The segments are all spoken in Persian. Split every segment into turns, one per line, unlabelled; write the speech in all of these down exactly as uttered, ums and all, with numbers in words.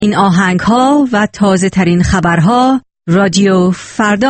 این آهنگ ها و تازه ترین خبرها رادیو فردا.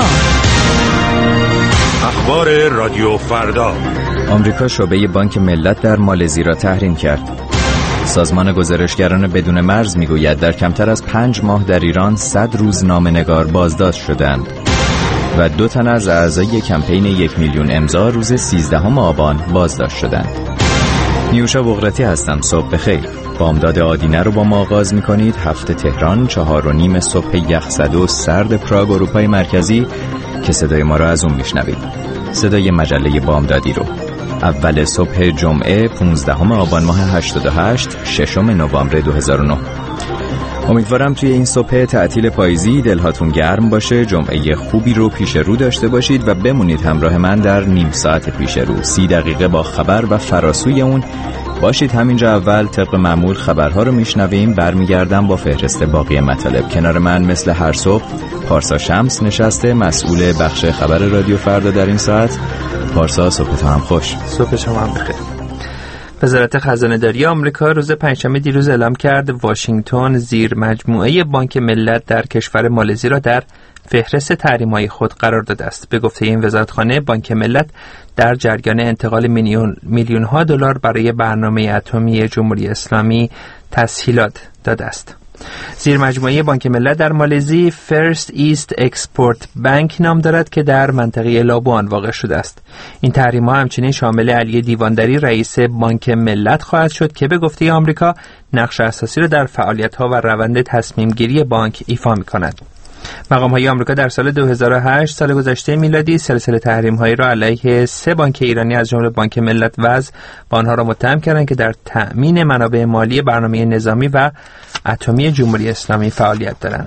اخبار رادیو فردا.
آمریکا شعبه بانک ملت در مالزی را تحریم کرد. سازمان گزارشگران بدون مرز میگوید در کمتر از پنج ماه در ایران صد روزنامه‌نگار بازداشت شدند و دو تن از اعضای کمپین یک میلیون امضا روز سیزدهم آبان بازداشت شدند. نیوشا بغراتی هستم. صبح بخیر. بامداد آدینه رو با ما آغاز می‌کنید. هفته تهران، چهار و نیم صبح یخزده و سرد پراگ اروپای مرکزی که صدای ما را از اون میشنوید. صدای مجله بامدادی رو. اول صبح جمعه پانزدهم آبان ماه هشتاد و هشت، ششم نوامبر دو هزار و نه. امیدوارم توی این صبح تعطیل پاییزی دلهاتون گرم باشه، جمعه خوبی رو پیش رو داشته باشید و بمونید همراه من در نیم ساعت پیش رو. سی دقیقه با خبر و فراسوی اون باشید. همینجا اول طبق معمول خبرها رو میشنویم، برمیگردم با فهرست باقی مطالب. کنار من مثل هر صبح پارسا شمس نشسته، مسئول بخش خبر رادیو فردا در این ساعت. پارسا، صبح تو هم خوش.
صبح شما هم بخیر. وزارت خزانه‌داری آمریکا روز پنجشنبه دیروز اعلام کرد واشنگتن زیر مجموعه بانک ملت در کشور مالزی را در فهرست تحریم‌های خود قرار داده است. به گفته این وزارتخانه، بانک ملت در جریان انتقال میلیون میلیون ها دلار برای برنامه اتمی جمهوری اسلامی تسهیلات داده است. زیر مجموعه بانک ملت در مالزی فرست ایست اکسپورت بانک نام دارد که در منطقه لابوان واقع شده است. این تحریم‌ها همچنین شامل علی دیواندری رئیس بانک ملت خواهد شد که به گفته آمریکا نقش اساسی را در فعالیت‌ها و روند تصمیم‌گیری بانک ایفا می‌کند. مقام‌های آمریکا در سال دو هزار و هشت، سال گذشته میلادی، سلسله تحریم‌هایی را علیه سه بانک ایرانی از جمله بانک ملت وضع و آنها را متهم کردند که در تأمین منابع مالی برنامه نظامی و اتمی جمهوری اسلامی فعالیت دارند.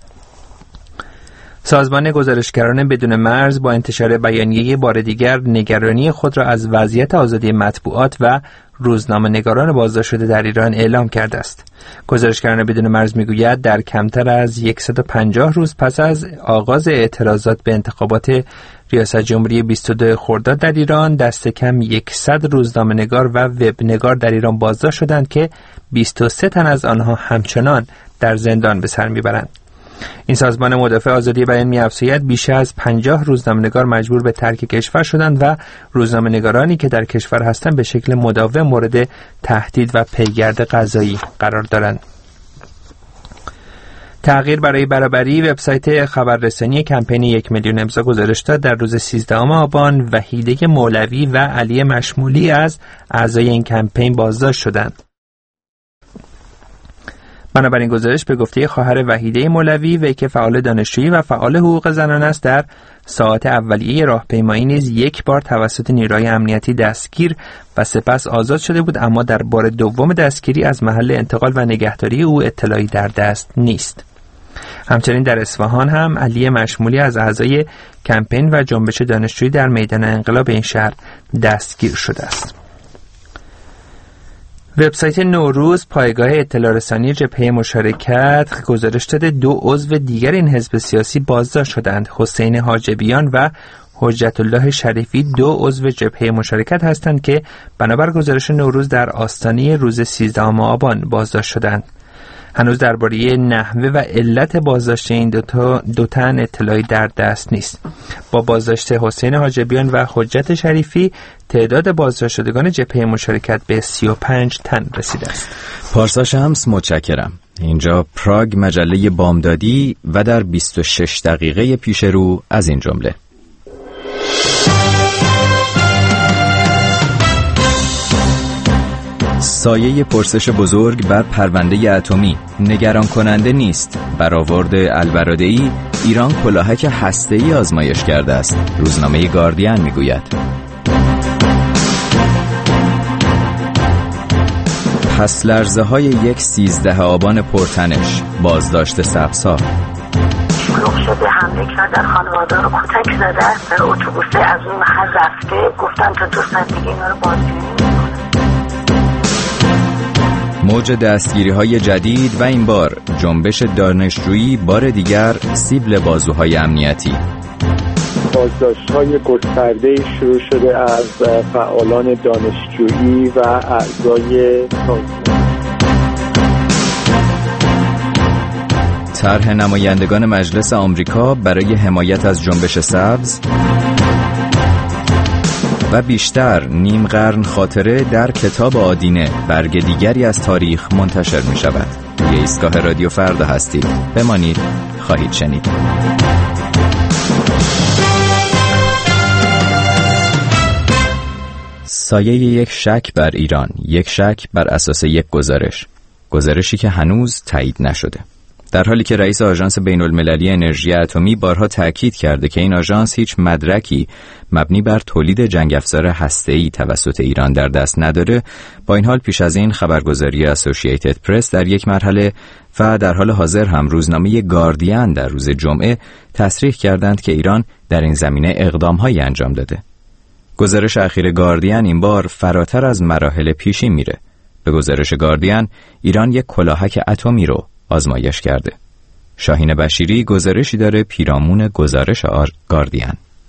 سازمان گزارشگران بدون مرز با انتشار بیانیه بار دیگر نگرانی خود را از وضعیت آزادی مطبوعات و روزنامه‌نگاران بازداشت شده در ایران اعلام کرده است. گزارشگران بدون مرز میگوید در کمتر از صد و پنجاه روز پس از آغاز اعتراضات به انتخابات ریاست جمهوری بیست و دو خرداد در ایران، دست کم صد روزنامه‌نگار و وبنگار در ایران بازداشت شدند که بیست و سه تن از آنها همچنان در زندان به سر میبرند. این سازمان مدافع آزادی بیان می‌افزاید بیش از پنجاه روزنامه‌نگار مجبور به ترک کشور شدند و روزنامه‌نگارانی که در کشور هستند به شکل مداوم مورد تهدید و پیگرد قضایی قرار دارند. تغییر برای برابری وبسایت خبررسانی کمپین یک میلیون امضا گزارش داد در روز سیزدهم آبان وحیده مولوی و علی مشمولی از اعضای این کمپین بازداشت شدند. بنابراین گزارش به گفته خواهر وحیده مولوی، وی که فعال دانشجویی و فعال حقوق زنان است، در ساعات اولیه راهپیمایی نیز یک بار توسط نیروهای امنیتی دستگیر و سپس آزاد شده بود، اما در بار دوم دستگیری از محل انتقال و نگهداری او اطلاعی در دست نیست. همچنین در اصفهان هم علی مشمولی از اعضای کمپین و جنبش دانشجویی در میدان انقلاب این شهر دستگیر شده است. وبسایت نوروز، پایگاه اطلاع رسانی جبهه مشارکت، گزارش داده دو عضو دیگر این حزب سیاسی بازداشت شدند. حسین حاجبیان و حجت الله شریفی دو عضو جبهه مشارکت هستند که بنابر گزارش نوروز در آستانه روز سیزدهم آبان بازداشت شدند. هنوز درباره نحوه و علت بازداشت این دو تا دو تن اطلاعی در دست نیست. با بازداشت حسین حاجبیان و حجت شریفی، تعداد بازداشت شدگان جبهه مشارکت به سی و پنج تن رسیده است.
پارسا شمس، متشکرم. اینجا پراگ، مجله بامدادی و در بیست و شش دقیقه پیش رو از این جمله: سایه پرسش بزرگ بر پرونده اتمی نگران کننده نیست. برآورد البرادعی، ایران کلاهک هسته‌ای آزمایش کرده است. روزنامه گاردین میگوید. پس لرزه های یک سیزده آبان پرتنش، بازداشت سبزها.
شلوغ شده، حمله کردن، خانواده رو کتک زدن، در اتوبوسه از اون محل رفته، گفتن تا دو ساعت دیگه اینا رو بازجویی.
موج دستگیری‌های جدید و این بار جنبش دانشجویی بار دیگر سیبل بازوهای امنیتی.
بازداشت‌های گسترده‌ای شروع شده از فعالان دانشجویی و اعضای سازمان.
طرح نمایندگان مجلس آمریکا برای حمایت از جنبش سبز و بیشتر نیم قرن خاطره در کتاب آدینه برگ دیگری از تاریخ منتشر می شود. روی ایستگاه رادیو فردا هستید. بمانید، خواهید شنید. سایه یک شک بر ایران، یک شک بر اساس یک گزارش، گزارشی که هنوز تایید نشده. در حالی که رئیس آژانس بین‌المللی انرژی اتمی بارها تأکید کرده که این آژانس هیچ مدرکی مبنی بر تولید جنگ افزار هسته‌ای توسط ایران در دست نداره، با این حال پیش از این خبرگزاری اسوسییتد پرس در یک مرحله و در حال حاضر هم روزنامه گاردین در روز جمعه تصریح کردند که ایران در این زمینه اقدام‌هایی انجام داده. گزارش اخیر گاردین این بار فراتر از مراحل پیشی میره. به گزارش گاردین، ایران یک کلاهک اتمی رو آزمایش کرده. شاهین بشیری گزارشی داره پیرامون گزارش گاردین.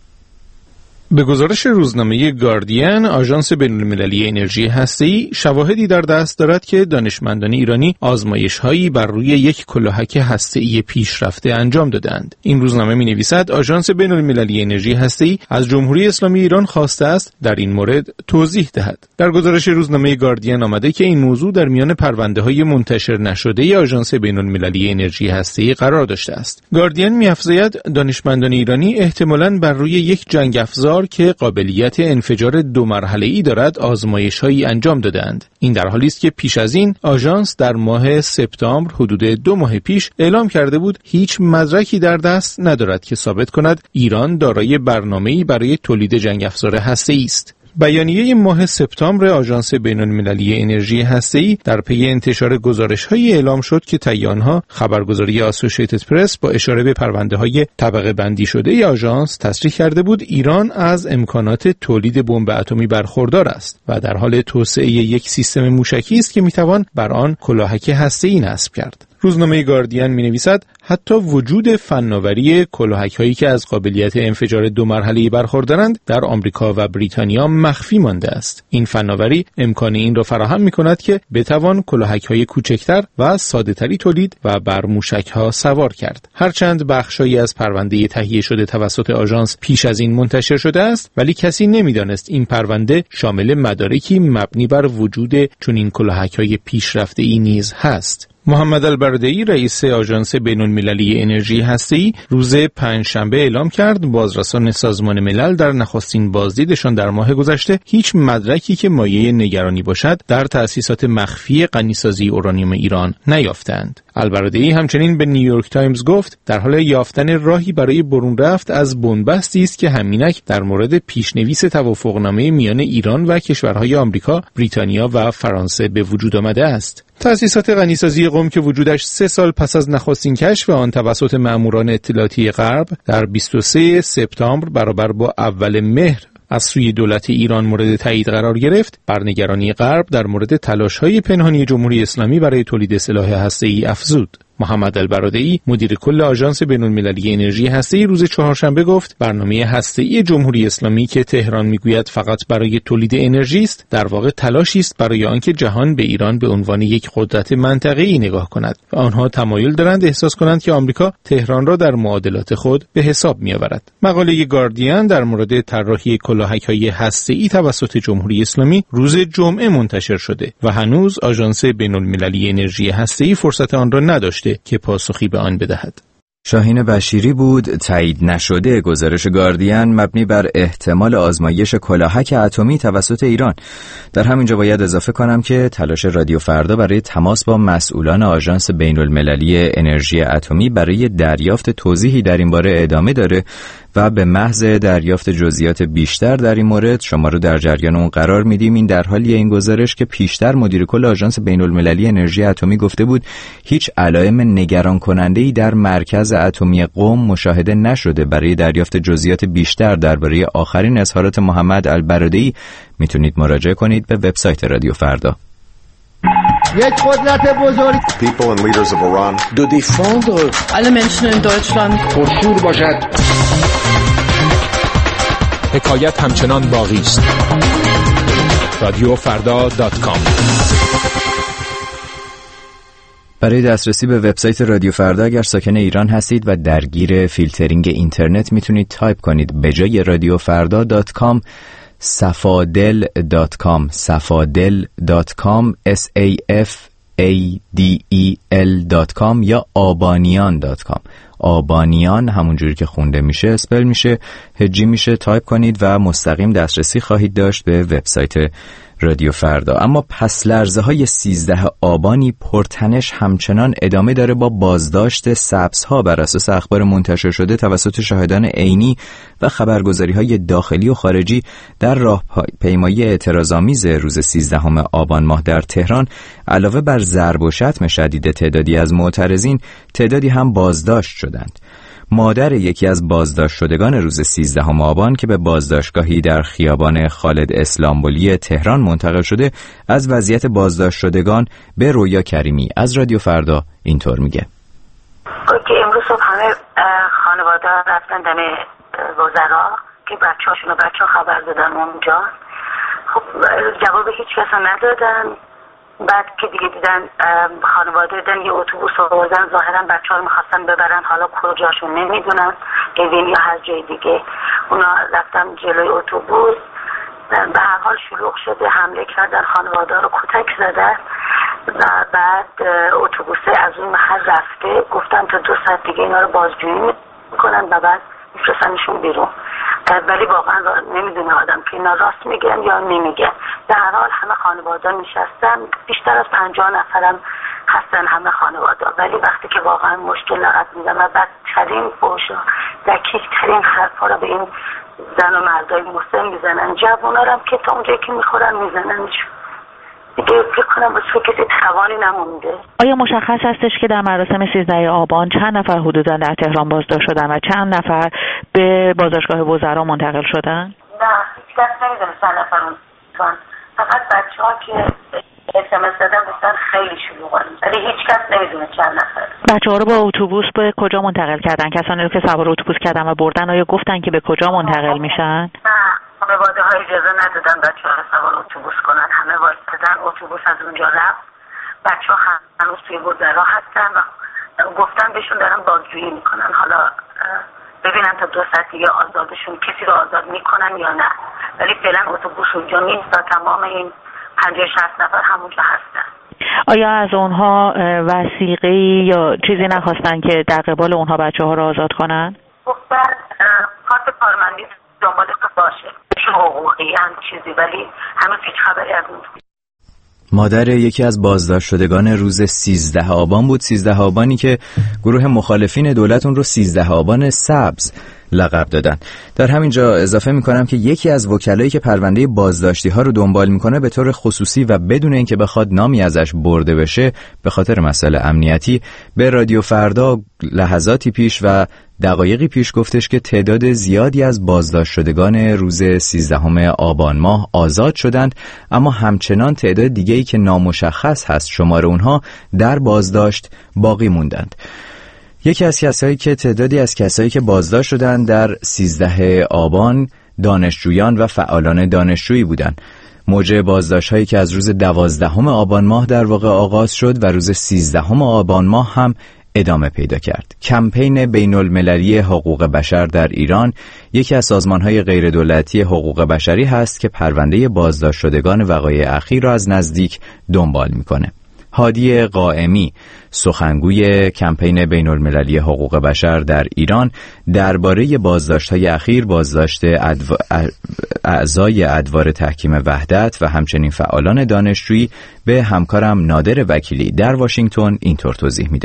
به گزارش روزنامه گاردین، آژانس بین‌المللی انرژی هسته‌ای شواهدی در دست دارد که دانشمندان ایرانی آزمایش‌هایی بر روی یک کلاهک هسته‌ای پیشرفته انجام دادند. این روزنامه می‌نویسد آژانس بین‌المللی انرژی هسته‌ای از جمهوری اسلامی ایران خواسته است در این مورد توضیح دهد. در گزارش روزنامه گاردین آمده که این موضوع در میان پرونده‌های منتشر نشده آژانس بین‌المللی انرژی هسته‌ای قرار داشته است. گاردین می‌افزاید دانشمندان ایرانی احتمالاً بر روی یک جنگ افزار که قابلیت انفجار دو مرحله‌ای دارد آزمایش‌هایی انجام دادند. این در حالی است که پیش از این آژانس در ماه سپتامبر حدود دو ماه پیش اعلام کرده بود هیچ مدرکی در دست ندارد که ثابت کند ایران دارای برنامه‌ای برای تولید جنگ افزار هسته‌ای است. بیانیه ماه سپتامبر آژانس بین‌المللی انرژی هسته‌ای در پی انتشار گزارش‌هایی اعلام شد که طی آنها خبرگزاری اسوسییتد پرس با اشاره به پرونده‌های طبقه بندی شده آژانس تصریح کرده بود ایران از امکانات تولید بمب اتمی برخوردار است و در حال توسعه یک سیستم موشکی است که می‌توان بر آن کلاهک هسته‌ای نصب کرد. روزنامه گاردین می‌نویسد حتی وجود فناوری کلاهک‌هایی که از قابلیت انفجار دو مرحله‌ای برخوردارند در آمریکا و بریتانیا مخفی مانده است. این فناوری امکان این را فراهم می‌کند که بتوان کلاهک‌های کوچکتر و ساده‌تری تولید و بر موشک‌ها سوار کرد. هرچند بخشایی از پرونده تهیه شده توسط آژانس پیش از این منتشر شده است، ولی کسی نمی‌دانست این پرونده شامل مدارکی مبنی بر وجود چنین کلاهک‌های پیشرفته‌ای نیز هست. محمد البرادعی رئیس آژانس بین‌المللی انرژی هسته‌ای روز پنجشنبه اعلام کرد بازرسان سازمان ملل در نخستین بازدیدشان در ماه گذشته هیچ مدرکی که مایه نگرانی باشد در تأسیسات مخفی غنیسازی اورانیوم ایران نیافتند. البرادعی همچنین به نیویورک تایمز گفت در حال یافتن راهی برای برون رفت از بنبستی است که همینک در مورد پیشنویس توافقنامه میان ایران و کشورهای آمریکا، بریتانیا و فرانسه به وجود آمده است. تأسیسات غنیسازی قم که وجودش سه سال پس از نخستین کشف آن توسط ماموران اطلاعاتی غرب در بیست و سوم سپتامبر برابر با اول مهر از سوی دولت ایران مورد تایید قرار گرفت، بر نگرانی غرب در مورد تلاش‌های پنهانی جمهوری اسلامی برای تولید سلاح هسته‌ای افزود. محمد البرادعی مدیر کل آژانس بین‌المللی انرژی هسته‌ای روز چهارشنبه گفت برنامه هسته‌ای جمهوری اسلامی که تهران میگوید فقط برای تولید انرژی است در واقع تلاشی است برای آنکه جهان به ایران به عنوان یک قدرت منطقه‌ای نگاه کند و آنها تمایل دارند احساس کنند که آمریکا تهران را در معادلات خود به حساب می‌آورد. مقاله گاردین در مورد طراحی کلاهک‌های هسته‌ای توسط جمهوری اسلامی روز جمعه منتشر شده و هنوز آژانس بین‌المللی انرژی هسته‌ای فرصت آن را نداشته که پاسخی به آن بدهد.
شاهین بشیری بود. تایید نشده گزارش گاردین مبنی بر احتمال آزمایش کلاهک اتمی توسط ایران. در همینجا باید اضافه کنم که تلاش رادیو فردا برای تماس با مسئولان آژانس بین‌المللی انرژی اتمی برای دریافت توضیحی در این باره ادامه داره و به محض دریافت جزئیات بیشتر در این مورد شما رو در جریان اون قرار میدیم. این در حالیه این گزارش که پیشتر مدیر کل آژانس بین‌المللی انرژی اتمی گفته بود هیچ علائم نگران کننده‌ای در مرکز اتمی قم مشاهده نشده. برای دریافت جزئیات بیشتر درباره آخرین اظهارات محمد البرادعی میتونید مراجعه کنید به وبسایت رادیو فردا.
یک قدرت بزرگ
People and leaders of Iran
do défendre
alle Menschen in Deutschland
پرشور باشد.
حکایت همچنان باقی است. رادیو فردا دات کام
برای دسترسی به وبسایت رادیو فردا اگر ساکن ایران هستید و درگیر فیلترینگ اینترنت میتونید تایپ کنید به جای رادیو فردا دات کام صفادل دات کام صفادل دات کام اس ای اف ای دی ای ال دات کام یا آبانیان دات کام. آبانیان همونجوری که خونده میشه اسپل میشه، هجی میشه، تایپ کنید و مستقیم دسترسی خواهید داشت به وبسایت رادیو فردا. اما پس لرزه های سیزده آبانی پرتنش همچنان ادامه داره با بازداشت سبزها بر اساس اخبار منتشر شده توسط شاهدان عینی و خبرگزاری های داخلی و خارجی در راهپیمایی اعتراض‌آمیز روز سیزدهم آبان ماه در تهران. علاوه بر ضرب و شتم شدید تعدادی از معترضین، تعدادی هم بازداشت شدند. مادر یکی از بازداشت شدگان روز سیزدهم آبان که به بازداشتگاهی در خیابان خالد اسلامبولی تهران منتقل شده، از وضعیت بازداشت شدگان به رویا کریمی از رادیو فردا اینطور میگه.
که امروز صبح همه خانواده رفتن دم وزرا که بچه‌هاشون و بچه‌ها خبر دادن اونجا. خب جواب هیچ کس ندادن. بعد که دیگه دیدن خانواده دیدن یه اتوبوس آوردن، ظاهرا بچه‌ها رو می‌خواستن ببرن، حالا کجاشون نمیدونن، اوین یا هر جای دیگه. اونا رفتن جلوی اتوبوس، به هر حال شلوغ شده، حمله کردن، خانواده رو کتک زدن و بعد اتوبوس از اون محل رفته، گفتن تا دو ساعت دیگه اینا رو بازجویی میکنن و بعد میفرستنشون بیرون. ولی واقعا نمیدونه آدم که اینا راست میگن یا نمیگن. در هر حال همه خانواده نشستن، بیشتر از پنجاه نفرم هستن همه خانواده، ولی وقتی که واقعا مشکل نقد میدن و بدترین فحشا دقیق‌ترین حرفا رو به این زن و مردای مسلم میزنن، جوونا رو هم که تا اونجایی که میخورن میزننشون. دیگه فکر کنم واسه کسی توانی نمونده.
آیا مشخص هستش که در مراسم سیزده آبان چند نفر حدوداً در تهران بازداشت شدن و چند نفر به بازداشتگاه وزرا منتقل شدن؟
نه، هیچ کس نمیدونه چند نفر اون. فقط بچه‌ها که اس ام اس دادن گفتن خیلی شلوغه، ولی هیچ کس نمیدونه چند نفر.
بچه‌ها رو با اتوبوس به کجا منتقل کردن؟ کسانی رو که سوار اتوبوس کردن و بردن آیا گفتن که به کجا منتقل میشن؟
نه، خانواده ها اجازه ندادن بچه‌ها رو سوار اتوبوس کنن، همه وایسادن، اتوبوس از اونجا رفت. بچه‌ها هنوز توی وزرا هستن و گفتن بهشون دارن بازجویی میکنن، حالا ببینن تا دو ساعت دیگه آزادشون کسی رو آزاد میکنن یا نه، ولی فعلا اتوبوس اونجا نیست و تمام این پنجاه شصت نفر همونجا هستن.
آیا از اونها وثیقه‌ای یا چیزی نخواستن که در قبال اونها بچه‌ها رو آزاد کنن؟
گفتن کارت کارمندی دنبالش باشه، چه حقوقی هم چیزی، ولی هنوز هیچ خبری از اون.
مادر یکی از بازداشت شدگان روز سیزده آبان بود، سیزده آبانی که گروه مخالفین دولت اون رو سیزده آبان سبز لقب دادن. در همین جا اضافه میکنم که یکی از وکلایی که پرونده بازداشتی ها رو دنبال میکنه به طور خصوصی و بدون اینکه بخواد نامی ازش برده بشه به خاطر مسائل امنیتی به رادیو فردا لحظاتی پیش و دقایقی پیش گفتش که تعداد زیادی از بازداشت شدگان روز سیزدهم آبان ماه آزاد شدند، اما همچنان تعداد دیگه‌ای که نامشخص هست شمار اونها در بازداشت باقی موندند. یکی از کسایی که تعدادی از کسایی که بازداشت شدند در سیزده آبان دانشجویان و فعالان دانشجویی بودند. موج بازداشت‌هایی که از روز دوازدهم آبان ماه در واقع آغاز شد و روز سیزدهم آبان ماه هم ادامه پیدا کرد. کمپین بین المللی حقوق بشر در ایران یکی از سازمان‌های غیردولتی حقوق بشری هست که پرونده بازداشت شدگان وقایع اخیر را از نزدیک دنبال می‌کنه. هادی قائمی سخنگوی کمپین بین المللی حقوق بشر در ایران درباره بازداشت‌های اخیر، بازداشت ادو... اعضای ادوار تحکیم وحدت و همچنین فعالان دانشجویی به همکارم نادر وکیلی در واشنگتن اینطور توضیح میده.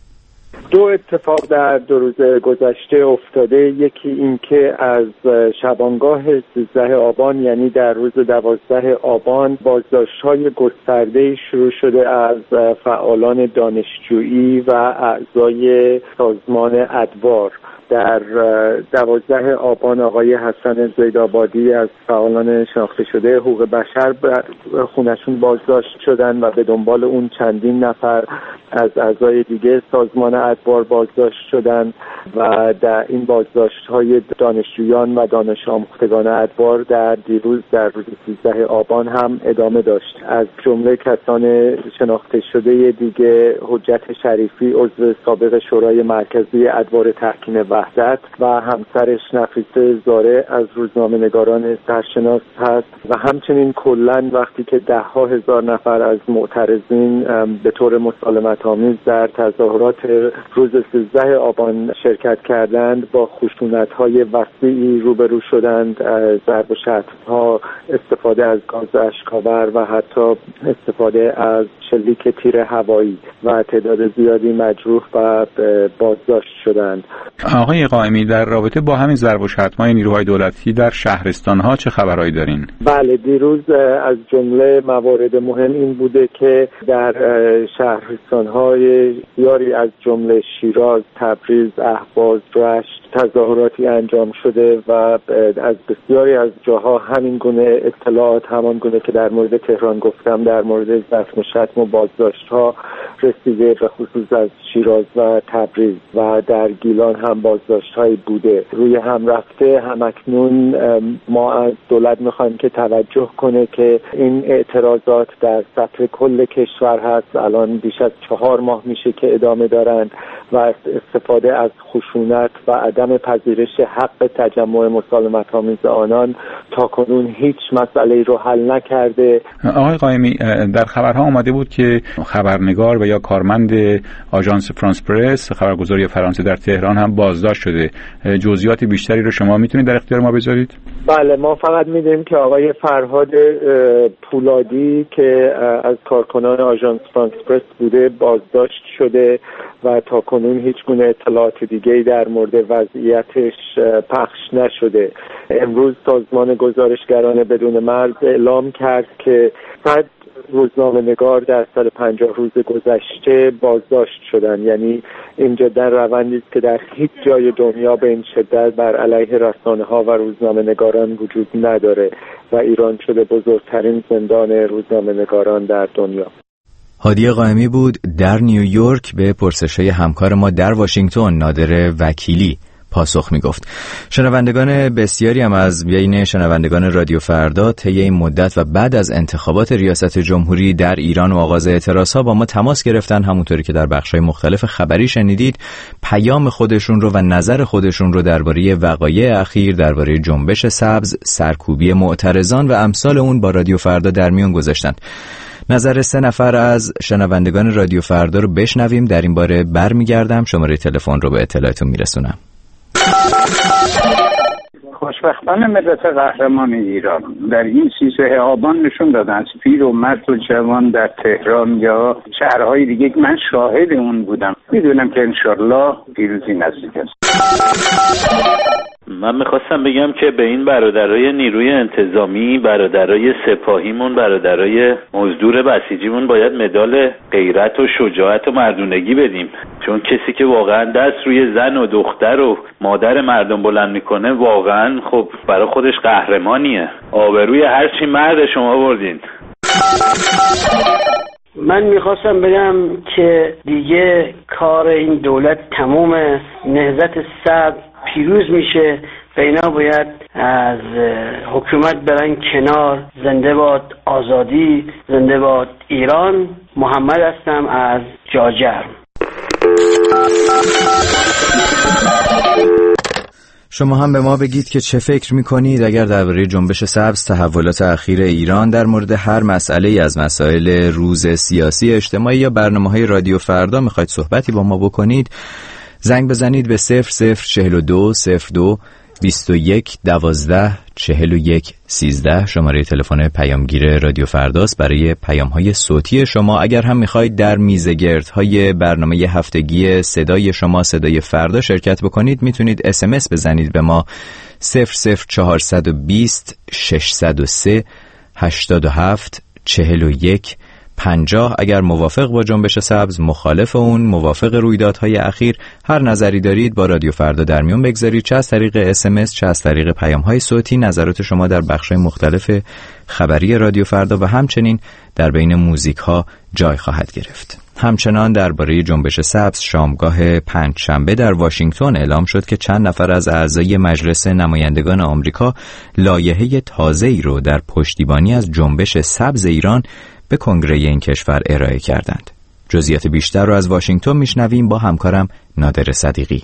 دو اتفاق در دو روز گذشته افتاده. یکی این که از شبانگاه سیزده آبان یعنی در روز دوازده آبان بازداشت‌های گسترده‌ای شروع شده از فعالان دانشجویی و اعضای سازمان ادوار. در دوازده آبان آقای حسن زیدآبادی از فعالان شناخته شده حقوق بشر بر خونشون بازداشت شدن و به دنبال اون چندین نفر از اعضای دیگه سازمان ادوار بازداشت شدن و در این بازداشت‌های دانشجویان و دانش آموختگان ادوار در دیروز در روز سیزده آبان هم ادامه داشت. از جمله کسان شناخته شده دیگه حجت شریفی عضو سابق شورای مرکزی ادوار تحکیم وحدت و همسرش نفیسه زاره از روزنامه‌نگاران سرشناس هست و همچنین کلاً وقتی که ده ها هزار نفر از معترضین به طور مسالمت‌آمیز در تظاهرات روز سیزده آبان شرکت کردند با خشونت‌های وسیعی روبرو شدند، ضرب و شتم‌ها، استفاده از گاز اشک‌آور و حتی استفاده از شلیک تیر هوایی و تعداد زیادی مجروح و بازداشت شدند.
آقای قائمی، در رابطه با همین ضرب و شتم‌های نیروهای دولتی در شهرستان‌ها چه خبرهایی دارین؟
بله، دیروز از جمله موارد مهم این بوده که در شهرستان‌های بسیاری از جمله شیراز، تبریز، اهواز، رشت تظاهراتی انجام شده و از بسیاری از جاها همین گونه اطلاعات، همان گونه که در مورد تهران گفتم، در مورد زخم و شتم و بازداشت‌ها رسیده، به خصوص از شیراز و تبریز و در گیلان هم بازداشت‌هایی بوده. روی هم رفته همکنون ما از دولت می‌خوایم که توجه کنه که این اعتراضات در سطح کل کشور هست. الان بیش از چهار ماه میشه که ادامه دارند و استفاده از خشونت و عدم پذیرش حق تجمع مسالمت‌آمیز آنان تا کنون هیچ مسئله رو حل نکرده.
آقای قائمی، در خبرها آمده بود که خبرنگار و یا کارمند آژانس فرانس پرس، خبرگزاری فرانسه در تهران هم بازداشت شده. جزئیات بیشتری رو شما میتونید در اختیار ما بذارید؟
بله، ما فقط میدونیم که آقای فرهاد پولادی که از کارکنان آژانس فرانس پرس بوده بازداشت شده و تا کنون هیچ گونه اطلاعات دیگه‌ای در مورد وضعیتش پخش نشده. امروز سازمان گزارشگران بدون مرز اعلام کرد که صد روزنامه‌نگار در صد و پنجاه روز گذشته بازداشت شدن. یعنی اینجا در روندی است که در هیچ جای دنیا به این شدت بر علیه رسانه‌ها و روزنامه‌نگاران وجود نداره و ایران شده بزرگترین زندان روزنامه‌نگاران در دنیا.
هادی قائمی بود در نیویورک به پرسش‌های همکار ما در واشنگتن نادر وکیلی پاسخ میگفت. شنوندگان بسیاری هم از بین شنوندگان رادیو فردا طی این مدت و بعد از انتخابات ریاست جمهوری در ایران و آغاز اعتراضها با ما تماس گرفتن، همونطوری که در بخش‌های مختلف خبری شنیدید، پیام خودشون رو و نظر خودشون رو درباره وقایع اخیر، درباره جنبش سبز، سرکوبی معترضان و امثال اون با رادیو فردا در میون گذاشتن. نظر سه نفر از شنوندگان رادیو فردا رو بشنویم. در این باره برمیگردم، شماره تلفن رو به اطلاعتون میرسونم.
خوشبختانه ملت قهرمان ایران در این سیزده آبان نشون دادن از پیر و مرد و جوان در تهران یا شهرهای دیگه که من شاهد اون بودم. میدونم که انشالله پیروزی نزدیک است.
من میخواستم بگم که به این برادرای نیروی انتظامی، برادرای سپاهیمون، برادرای مزدور بسیجیمون باید مدال غیرت و شجاعت و مردونگی بدیم، چون کسی که واقعا دست روی زن و دختر و مادر مردم بلند میکنه واقعا خب برای خودش قهرمانیه. آبروی هرچی مرد شما بردین.
من میخواستم بگم که دیگه کار این دولت تمومه، نهضت سبز پیروز میشه و اینا باید از حکومت برن کنار. زنده باد آزادی، زنده باد ایران. محمد هستم از جاجرم.
شما هم به ما بگید که چه فکر میکنید اگر درباره جنبش سبز، تحولات اخیر ایران، در مورد هر مسئله از مسائل روز سیاسی، اجتماعی یا برنامه‌های رادیو فردا میخواید صحبتی با ما بکنید. زنگ بزنید به صفر صفر چهل و دو صفر دو بیست و یک دوازده چهل و یک سیزده، شماره تلفن پیامگیر رادیو فرداست برای پیام‌های صوتی شما. اگر هم میخواید در میزگردهای برنامه هفتگی صدای شما، صدای فردا شرکت بکنید، میتونید اس ام اس بزنید به ما صفر صفر چهارصد و بیست ششصد و سه هشتاد و هفت چهل و یک پنجاه اگر موافق با جنبش سبز، مخالف اون، موافق رویدادهای اخیر، هر نظری دارید با رادیو فردا در میون بگذارید، چه از طریق اس ام اس چه از طریق پیام‌های صوتی. نظرات شما در بخش‌های مختلف خبری رادیو فردا و همچنین در بین موزیک‌ها جای خواهد گرفت. همچنان درباره جنبش سبز شامگاه پنجشنبه در واشنگتن اعلام شد که چند نفر از اعضای مجلس نمایندگان آمریکا لایحه تازه‌ای رو در پشتیبانی از جنبش سبز ایران به کنگره این کشور ارائه کردند. جزئیات بیشتر رو از واشنگتن میشنویم با همکارم نادر صدیقی.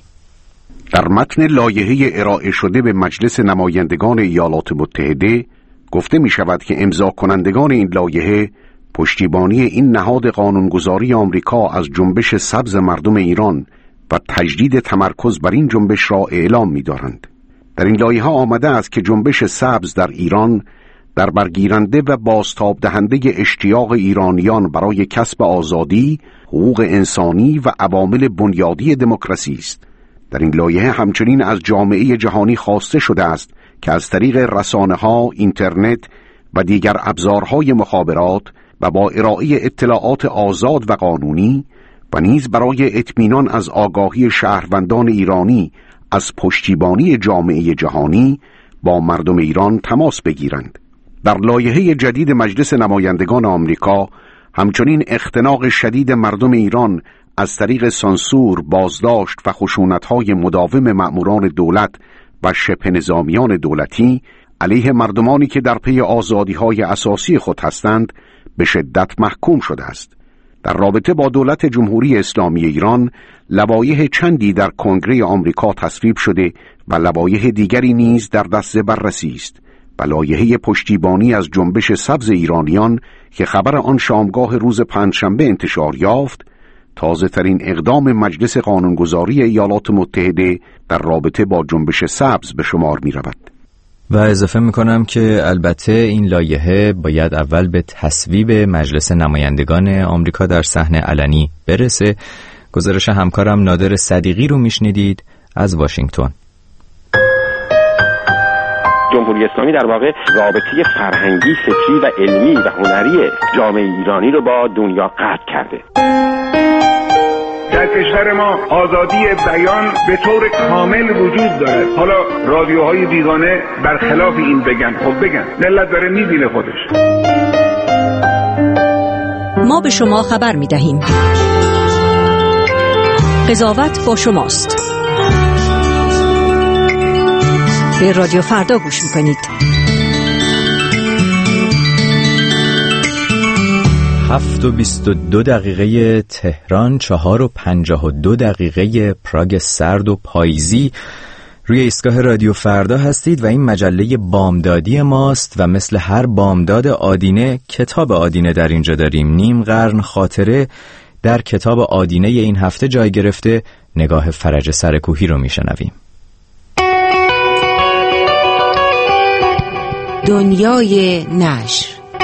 در متن لایحه ارائه شده به مجلس نمایندگان ایالات متحده گفته می شود که امضا کنندگان این لایحه پشتیبانی این نهاد قانونگذاری آمریکا از جنبش سبز مردم ایران و تجدید تمرکز بر این جنبش را اعلام می دارند. در این لایحه آمده است که جنبش سبز در ایران در برگیرنده و بازتاب دهنده اشتیاق ایرانیان برای کسب آزادی، حقوق انسانی و عوامل بنیادی دموکراسی است. در این لایحه همچنین از جامعه جهانی خواسته شده است که از طریق رسانه‌ها، اینترنت و دیگر ابزارهای مخابرات و با ارائه اطلاعات آزاد و قانونی و نیز برای اطمینان از آگاهی شهروندان ایرانی از پشتیبانی جامعه جهانی با مردم ایران تماس بگیرند. در لایحه جدید مجلس نمایندگان آمریکا همچنین اختناق شدید مردم ایران از طریق سانسور، بازداشت و خشونت‌های مداوم مأموران دولت و شبه نظامیان دولتی علیه مردمانی که در پی آزادی‌های اساسی خود هستند به شدت محکوم شده است. در رابطه با دولت جمهوری اسلامی ایران لوایح چندی در کنگره آمریکا تصویب شده و لوایح دیگری نیز در دست بررسی است. و لایحه پشتیبانی از جنبش سبز ایرانیان که خبر آن شامگاه روز پنجشنبه انتشار یافت، تازه ترین اقدام مجلس قانونگذاری ایالات متحده در رابطه با جنبش سبز به شمار می رود.
و اضافه می کنم که البته این لایحه باید اول به تصویب مجلس نمایندگان آمریکا در صحنه علنی برسه. گزارش همکارم نادر صدیقی رو میشنیدید از واشنگتن.
جمهوری اسلامی در واقع رابطه فرهنگی، فکری و علمی و هنری جامعه ایرانی رو با دنیا قطع کرده.
در کشور ما آزادی بیان به طور کامل وجود دارد. حالا رادیوهای بیگانه برخلاف این بگن، خب بگن، ملت داره میبینه خودش.
ما به شما خبر میدهیم. قضاوت با شماست. به رادیو فردا گوش میکنید.
هفت و بیست و دو دقیقه تهران، چهار و پنجاه و دو دقیقه پراگ سرد و پاییزی. روی ایستگاه رادیو فردا هستید و این مجله بامدادی ماست و مثل هر بامداد آدینه کتاب آدینه در اینجا داریم. نیم قرن خاطره در کتاب آدینه این هفته جای گرفته. نگاه فرج سرکوهی رو میشنویم.
دنیای نشر،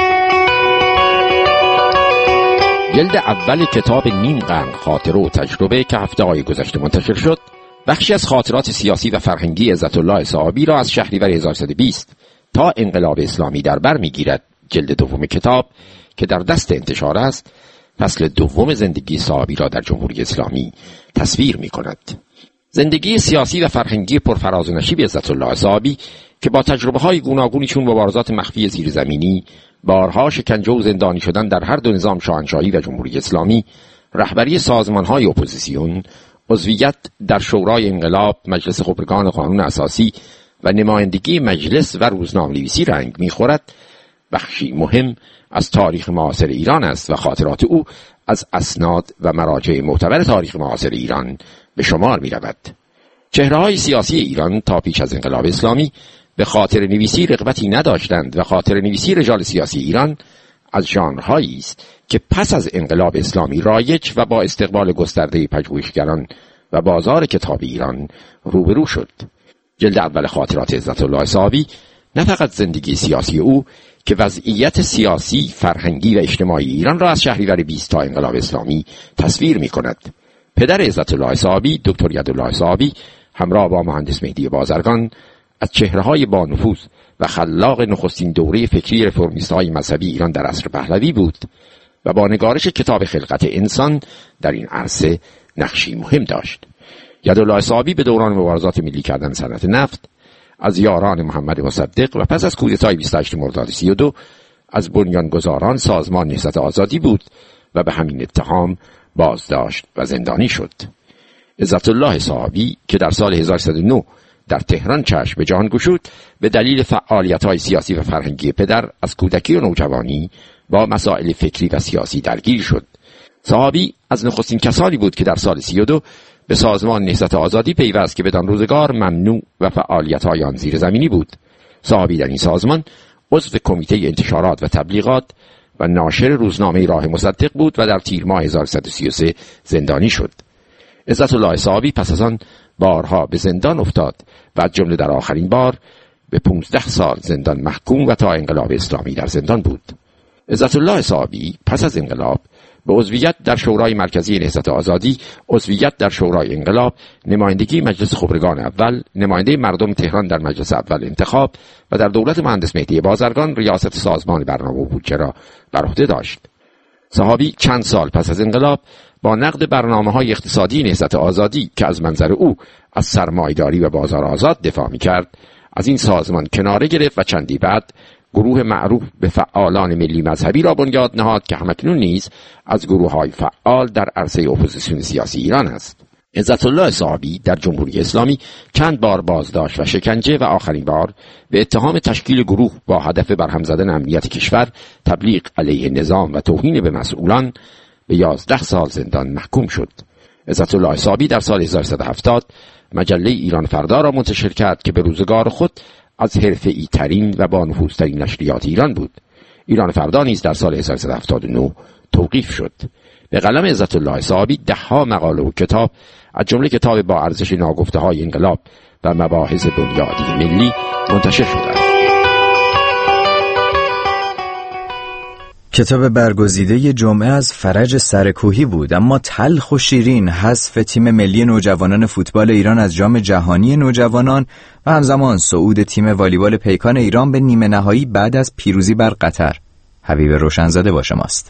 جلد اول کتاب نیم قرن خاطره و تجربه که هفته های گذشته منتشر شد، بخشی از خاطرات سیاسی و فرهنگی عزت الله صحابی را از شهریور هزار و سیصد و بیست تا انقلاب اسلامی در بر میگیرد. جلد دوم کتاب که در دست انتشار است، فصل دوم زندگی صحابی را در جمهوری اسلامی تصویر می کند. زندگی سیاسی و فرهنگی پرفراز و نشیب عزت الله صحابی که با تجربه های گوناگونی چون مبارزات مخفی زیرزمینی، بارها شکنجه و زندانی شدن در هر دو نظام شاهنشاهی و جمهوری اسلامی، رهبری سازمان‌های اپوزیسیون، عضویت در شورای انقلاب، مجلس خبرگان قانون اساسی و نمایندگی مجلس و روزنامه‌نویسی رنگ می‌خورد، بخشی مهم از تاریخ معاصر ایران است و خاطرات او از اسناد و مراجع معتبر تاریخ معاصر ایران به شمار می‌رود. چهره‌های سیاسی ایران تا پیش از انقلاب اسلامی به خاطر نویسی رغبتی نداشتند و خاطر نویسی رجال سیاسی ایران از ژانرهایی است که پس از انقلاب اسلامی رایج و با استقبال گسترده پژوهشگران و بازار کتاب ایران روبرو شد. جلد اول خاطرات عزت الله صحابی نه فقط زندگی سیاسی او که وضعیت سیاسی، فرهنگی و اجتماعی ایران را از شهریور بیست تا انقلاب اسلامی تصویر می کند. پدر عزت الله صحابی، دکتر یدالله صحابی، همراه با مهندس مهدی بازرگان از چهره‌های با نفوذ و خلاق نخستین دوره فکری رفرمیست‌های مذهبی ایران در عصر پهلوی بود و با نگارش کتاب خلقت انسان در این عرصه نقشی مهم داشت. یدالله صابی به دوران مبارزات ملی کردن صنعت نفت از یاران محمد مصدق و پس از کودتای بیست و هشتم مرداد سی و دو از بنیانگذاران سازمان نهضت آزادی بود و به همین اتهام بازداشت و زندانی شد. عزتالله صابی که در سال هزار و سیصد و نه در تهران چشم به جهان گشود، به دلیل فعالیت‌های سیاسی و فرهنگی پدر از کودکی و نوجوانی با مسائل فکری و سیاسی درگیر شد. صابی از نخستین کسانی بود که در سال سی و دو به سازمان نهضت آزادی پیوست که بدان روزگار ممنوع و فعالیت‌های آن زیرزمینی بود. صابی در این سازمان عضو کمیته انتشارات و تبلیغات و ناشر روزنامه راه مصدق بود و در تیر ماه هزار و سیصد و سی و سه زندانی شد. عزتالله صابی پس از آن بارها به زندان افتاد و از جمله در آخرین بار به پانزده سال زندان محکوم و تا انقلاب اسلامی در زندان بود. عزتالله صابی پس از انقلاب به عضویت در شورای مرکزی نهضت آزادی، عضویت در شورای انقلاب، نمایندگی مجلس خبرگان اول، نماینده مردم تهران در مجلس اول انتخاب و در دولت مهندس مهدی بازرگان ریاست سازمان برنامه و بودجه را بر عهده داشت. صحابی چند سال پس از انقلاب با نقد برنامه‌های اقتصادی نهضت آزادی که از منظر او از سرمایه‌داری و بازار آزاد دفاع می‌کرد، از این سازمان کناره گرفت و چندی بعد گروه معروف به فعالان ملی مذهبی را بنیاد نهاد که همکنون نیز از گروه‌های فعال در عرصه اپوزیسیون سیاسی ایران است. عزتالله صابی در جمهوری اسلامی چند بار بازداشت و شکنجه و آخرین بار به اتهام تشکیل گروه با هدف برهم زدن امنیت کشور، تبلیغ علیه نظام و توهین به مسئولان به یازده سال زندان محکوم شد. عزتالله صابی در سال هزار و سیصد و هفتاد مجله ایران فردا را منتشر کرد که به روزگار خود از حرفه‌ای ترین و با نفوذترین نشریات ایران بود. ایران فردا نیز در سال هزار و سیصد و هفتاد و نه توقیف شد. به قلم عزتالله صابی ده‌ها مقاله و کتاب از جمله کتاب با ارزش ناگفته‌های انقلاب و مباحث بنیادی ملی منتشر شده است.
کتاب برگزیده جمعه از فرج سرکوهی بود، اما تلخ و شیرین حذف تیم ملی نوجوانان فوتبال ایران از جام جهانی نوجوانان و همزمان صعود تیم والیبال پیکان ایران به نیمه نهایی بعد از پیروزی بر قطر. حبیب روشنزاده با شماست.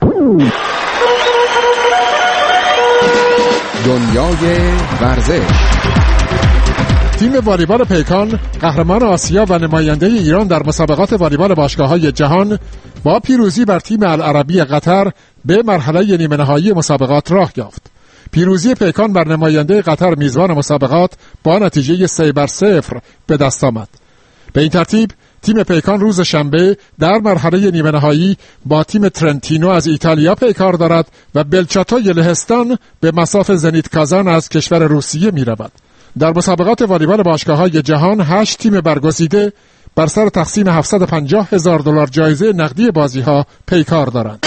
دنیای ورزش. تیم والیبال پیکان قهرمان آسیا و نماینده ایران در مسابقات والیبال باشگاه‌های جهان با پیروزی بر تیم العربی قطر به مرحله نیمه نهایی مسابقات راه یافت. پیروزی پیکان بر نماینده قطر میزبان مسابقات با نتیجه سه بر صفر به دست آمد. به این ترتیب تیم پیکان روز شنبه در مرحله نیمه نهایی با تیم ترنتینو از ایتالیا پیکار دارد و بلچاتوی لهستان به مصاف زنیت کازان از کشور روسیه می رود. در مسابقات والیبال باشگاه‌های جهان هشت تیم برگزیده بر سر تقسیم هفتصد و پنجاه هزار دلار جایزه نقدی بازی‌ها پیکار دارند.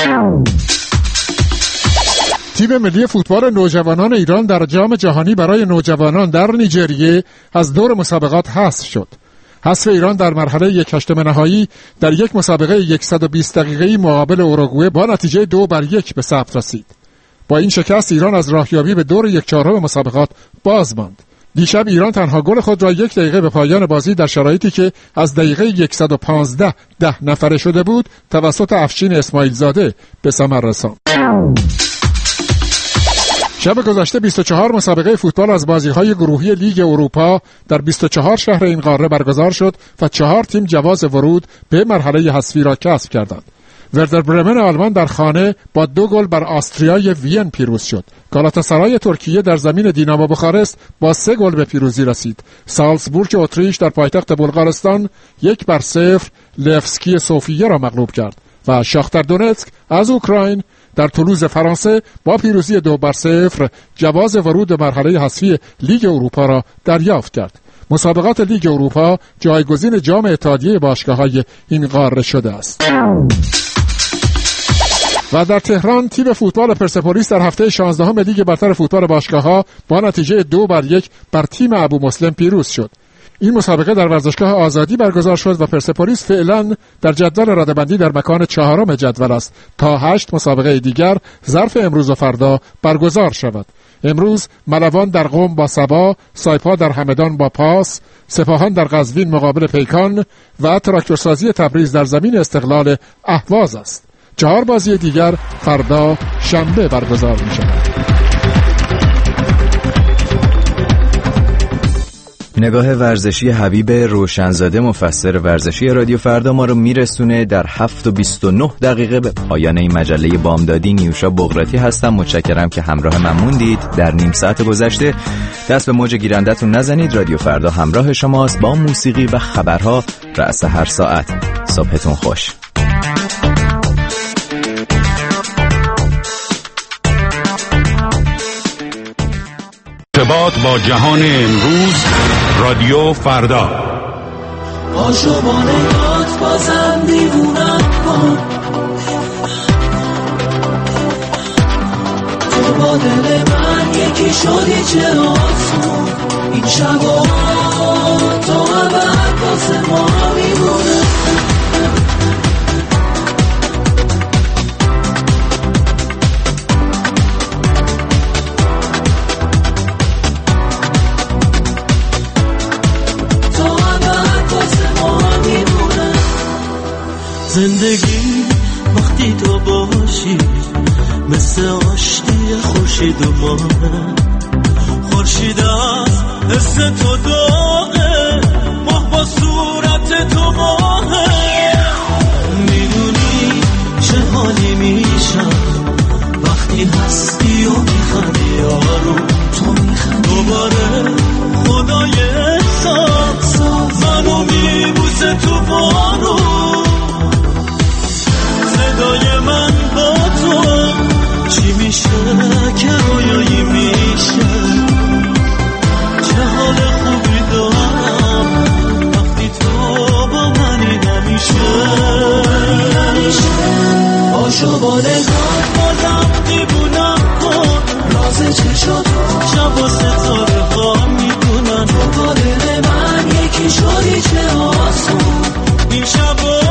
تیم ملی فوتبال نوجوانان ایران در جام جهانی برای نوجوانان در نیجریه از دور مسابقات حذف شد. حذف ایران در مرحله یک هشتم نهایی در یک مسابقه صد و بیست دقیقه‌ای مقابل اوروگوئه با نتیجه دو بر یک به ثبت رسید. با این شکست ایران از راهیابی به دور یک چهارم مسابقات باز ماند. دیشب ایران تنها گل خود را یک دقیقه به پایان بازی در شرایطی که از دقیقه صد و پانزده ده نفره شده بود توسط افشین اسماعیل زاده به ثمر رساند. شب گذشته بیست و چهار مسابقه فوتبال از بازی‌های گروهی لیگ اروپا در بیست و چهار شهر این قاره برگزار شد و چهار تیم جواز ورود به مرحله حذفی را کسب کردند. وردر برمن آلمان در خانه با دو گل بر آستریای وین پیروز شد. گالاتاسرای ترکیه در زمین دینامو بخارست با سه گل به پیروزی رسید. سالزبورگ اتریش در پایتخت بلغارستان یک بر صفر لفسکی صوفیه را مغلوب کرد و شاختر دونتسک از اوکراین در تولوز فرانسه با پیروزی دو بر صفر جواز ورود به مرحله حذفی لیگ اروپا را دریافت کرد. مسابقات لیگ اروپا جایگزین جام اتحادیه باشگاه‌های این قاره شده است. و در تهران تیم فوتبال پرسپولیس در هفته شانزدهم لیگ برتر فوتبال باشگاه‌ها با نتیجه دو بر یک بر تیم ابو مسلم پیروز شد. این مسابقه در ورزشگاه آزادی برگزار شد و پرسپولیس فعلا در جدول رده‌بندی در مکان چهارم جدول است تا هشت مسابقه دیگر ظرف امروز و فردا برگزار شود. امروز ملوان در قم با سبا، سایپا در همدان با پاس، سپاهان در قزوین مقابل پیکان و تراکتورسازی تبریز در زمین استقلال اهواز است. چهار بازی دیگر فردا شنبه برگزار می شود.
نگاه ورزشی حبیب روشنزاده مفسر ورزشی رادیو فردا ما رو میرسونه. در هفت و بیست و نه دقیقه به پایان این مجله بامدادی. نیوشا بغراتی هستم، متشکرم که همراه من موندید. در نیم ساعت گذشته دست به موج گیرندتون نزنید. رادیو فردا همراه شماست با موسیقی و خبرها رأس هر ساعت. صبحتون خوش.
ارتباط با جهان امروز، رادیو فردا.
پاشو با نگات بازم دیوونم کن، تو با دل من یکی شدی چه آسون، این شبا تو ابد واسه ما میمونه.
زندگی وقتی تو باشی مثل آشتی خورشید و ماه، خورشید از حس تو داغه، ماه با صورت تو ماهه. میدونی چه حالی میشم وقتی هستی و میخندی یارو، تو میخندی دوباره خدای احساس منو میبوسه تو بارو. صدای من با تو چی میشه که رویایی میشه، چه حال خوبی دارم وقتی تو با منی نمیشه. باشو با نگاه بازم دیوونم کن، راز چشات شب و ستاره ها میدونن، تو با دل من یکی شدی چه آسون، این شبا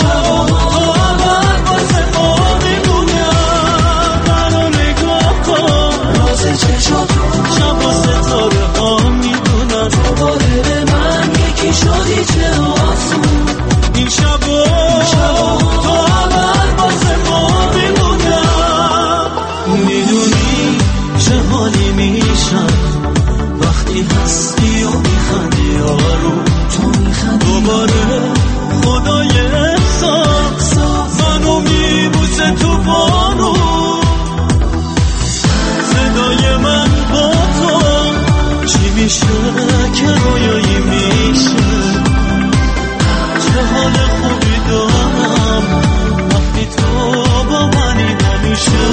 شب و ستاره ها میدونن، تو با دل من یکی شدی چه آسون، این شبا تو اول واسه ما میمونم. میدونی چه حالی میشم وقتی هستی و میخندی یارو، تو میخندی دوباره خدای احساس منو میبوسه تو بارو. صدای من با تو چی میشه که رویایی میشه، چه حال خوبی دارم وقتی تو با منی نمیشه.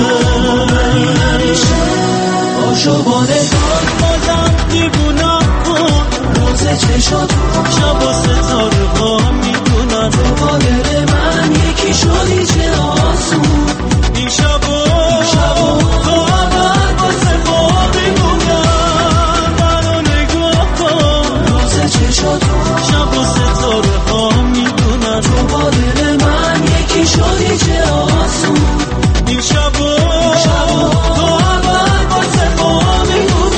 باشو با نگاه بازم دیوونم کن، روز چشات شب و ستاره ها میدونن، تو با دل من یکی شدی چه آسون، این شبا تو اول واسه ما میمونم. منو نگاه کن، روز چشات شب و ستاره ها میدونن، تو با دل من یکی شدی چه آسون، این شبا تو اول واسه ما میمونم.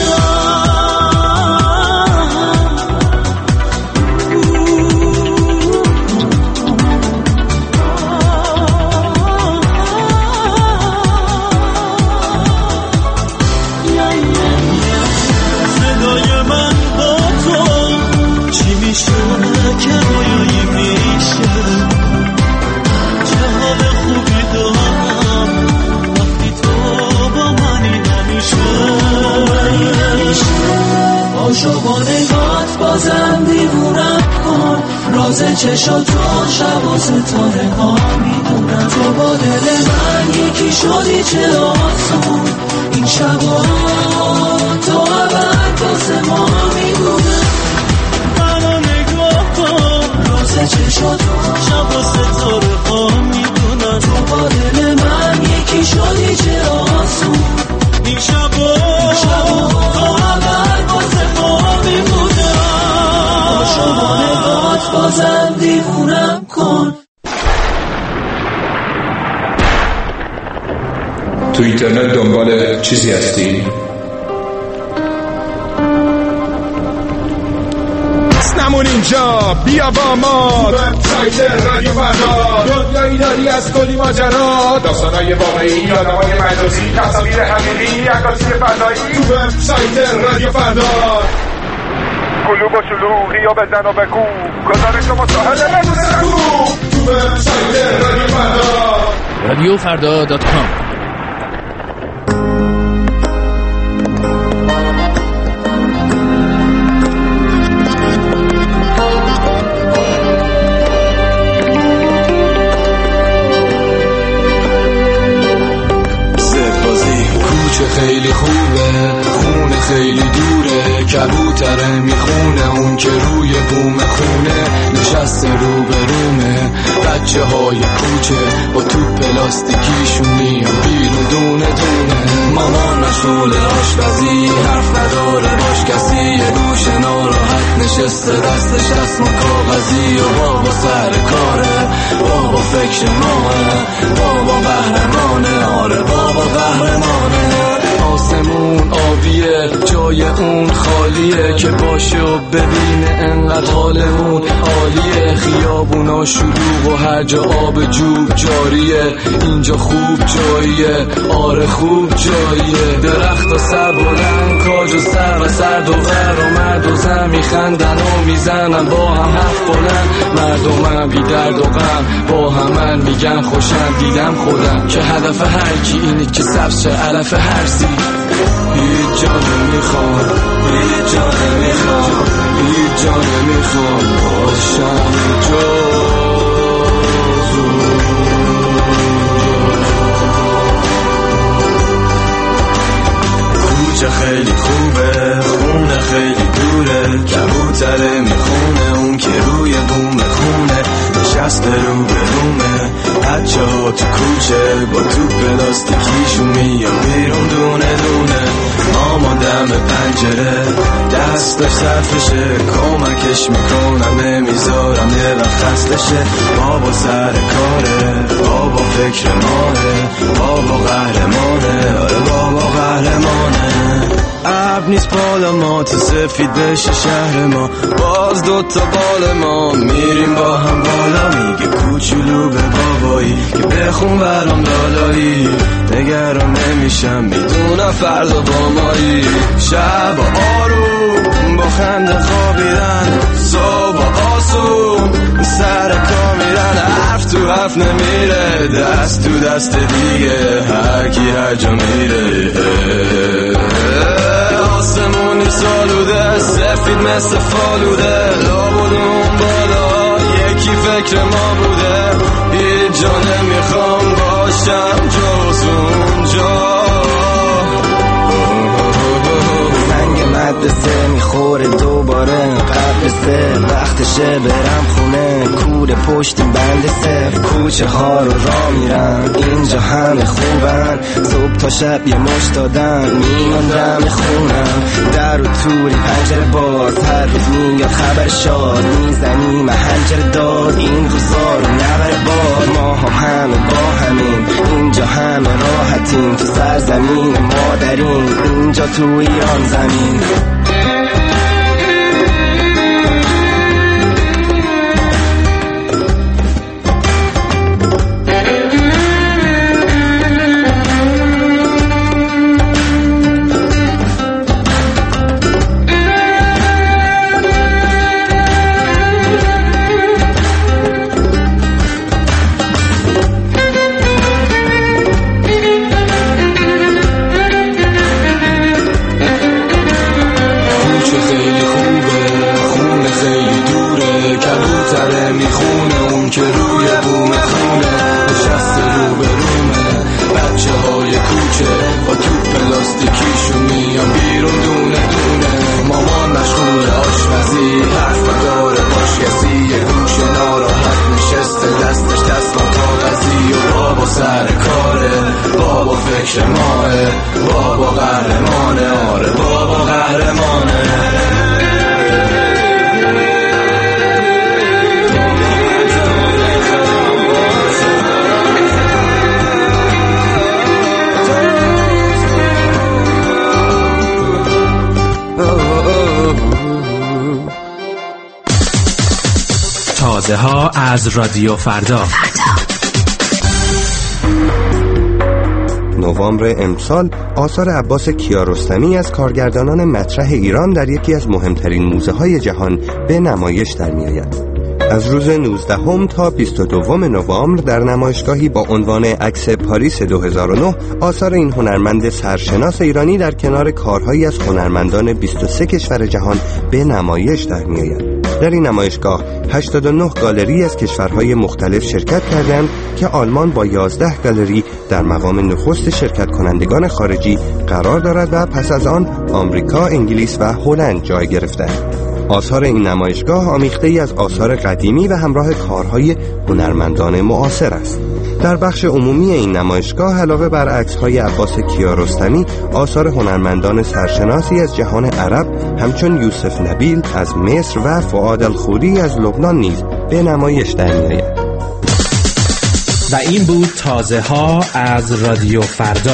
باشو با نگات بازم دیوونم کن، راز چشاتو شب و ستاره ها میدونن، تو با دل من یکی شدی چه آسون، این شبا تو ابد واسه ما میمونه. منو نگاه کن، راز چشاتو شب و ستاره ها میدونن، تو با دل من یکی شدی چه آسون، این شبا تو ابد واسه ما میمونه. باشو با نگات بازم دیوونم کن.
تو اینترنت دنبال چیزی هستی؟
همون اینجا بیا با ما. وبسایت رادیو فردا، دنیایی داری از کلی ماجرا، داستانای واقعی، آدمای مجازی، تصاویر حقیقی، عکاسی فضایی. وبسایت رادیو فردا، کلوب و شلوغی و بزن و بگو، گزارش و مصاحبه بدون سکو. تو وبسایت رادیو فردا،
رادیو فردا دات کام.
خیلی خوبه، خونه خیلی دوره، کبوتره میخونه اون که روی بوم خونه نشسته رو به رومه. بچه های کوچه با تو پلاستیکیشون میان بیرون دونه دونه. مامان مشغول آشپزی، حرف نداره باش کسی، یه گوشه ناراحت نشسته دستش دست کاغذی. و بابا سر کاره، بابا فکر ماه، بابا قهرمانه، آره بابا قهرمانه. آسمون آبیه، جای اون خالیه، که باشه و ببینه انقدر حالمون عالیه. خیابونا شلوغ و هر جا آب جوب جاریه، اینجا خوب جاییه، آره خوب جاییه. درخت و سر بلند، کاج و سر و سرد و غر و مرد و زن میخندن و میزنن با هم حرف بلند. مردمم بی درد و غم با همن میگن خوشم، دیدم خودم که هدف هر کی اینه که سبز شه علف هر سی. هیچ جا نمیخوام، هیچ جا نمیخوام، هیچ جا نمیخوام باشم جز کوچه خیلی خوبه، خونه خیلی دوره، کبوتره میخونه اون که روی بوم خونه نشسته رو به رومه. بچه ها تو کوچه با تو پلاستیکیشون میان بیرون دونه دونه. ماما دم پنجره دستش صرفشه، کمکش میکنم نمیذارم یه وقت خستشه. بابا سر کاره، بابا فکر ماه، بابا قهرمانه، آره بابا قهرمانه. ابر نیست بالا ما تو سفید بشه شهر ما، باز دوتا بال ما میریم با هم بالا. میگه کوچولو به بابایی که بخون برام لالایی، نگران نمیشم میدونم فردا با مایی. شب آروم با خنده خوابیدن، صبح آسون سر کار میرن، حرف تو حرف نمیره، دست تو دست دیگه هر کی هر جا میره. آسمونی سالوده، سفید مثل فالوده، لابد اون بالا یکی فکر ما بوده. هیچ جا نمیخوام باشم جز اونجا. زنگ مدرسه میخوره دوباره قبل سه، وقتشه برم خونه، کوره پشت بند صفر. کوچه ها رو را میرم، اینجا همه خوبن، صبح تا شب یه مش دادن میان دم خونم. در و توری پنجره باز، هر روز میاد خبر شاد، میزنیم هنجره داد، این روزا رو نبره باد. ما هم همه با همین، اینجا همه راحتیم، تو سرزمین مادرین، اینجا تو ایران زمین.
تازه ها از رادیو فردا.
نوامبر امسال آثار عباس کیارستمی از کارگردانان مطرح ایران در یکی از مهمترین موزه های جهان به نمایش در می آید. از روز نوزدهم تا بیست و دوم نوامبر در نمایشگاهی با عنوان عکس پاریس دو هزار و نه آثار این هنرمند سرشناس ایرانی در کنار کارهایی از هنرمندان بیست و سه کشور جهان به نمایش در می آید. در این نمایشگاه هشتاد و نه گالری از کشورهای مختلف شرکت کردند که آلمان با یازده گالری در مقام نخست شرکت کنندگان خارجی قرار دارد و پس از آن آمریکا، انگلیس و هلند جای گرفتند. آثار این نمایشگاه آمیخته ای از آثار قدیمی و همراه کارهای هنرمندان معاصر است. در بخش عمومی این نمایشگاه علاوه بر عکس‌های عباس کیارستمی، آثار هنرمندان سرشناسی از جهان عرب همچون یوسف نبیل از مصر و فؤاد الخوری از لبنان نیز به نمایش در می‌آید.
و این بود تازه ها از رادیو فردا.